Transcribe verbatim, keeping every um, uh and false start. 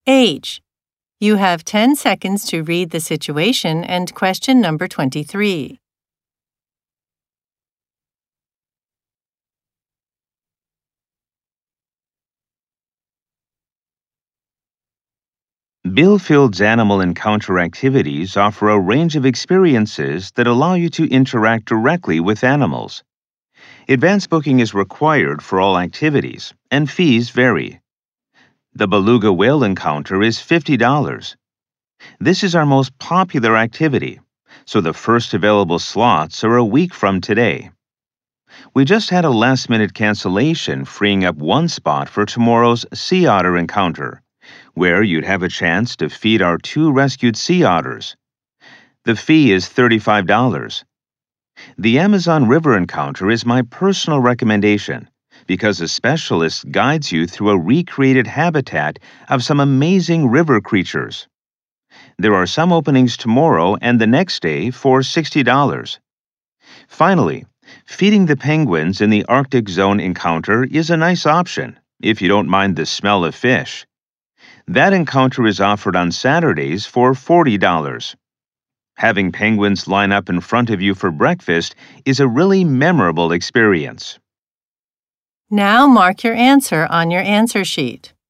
Age. You have ten seconds to read the situation and question number twenty-three. Bill Field's animal encounter activities offer a range of experiences that allow you to interact directly with animals. Advance booking is required for all activities, and fees vary. The beluga whale encounter is fifty dollars. This is our most popular activity, so the first available slots are a week from today. We just had a last-minute cancellation, freeing up one spot for tomorrow's sea otter encounter, where you'd have a chance to feed our two rescued sea otters. The fee is thirty-five dollars. The Amazon River encounter is my personal recommendation because a specialist guides you through a recreated habitat of some amazing river creatures. There are some openings tomorrow and the next day for sixty dollars. Finally, feeding the penguins in the Arctic Zone encounter is a nice option if you don't mind the smell of fish. That encounter is offered on Saturdays for forty dollars. Having penguins line up in front of you for breakfast is a really memorable experience. Now mark your answer on your answer sheet.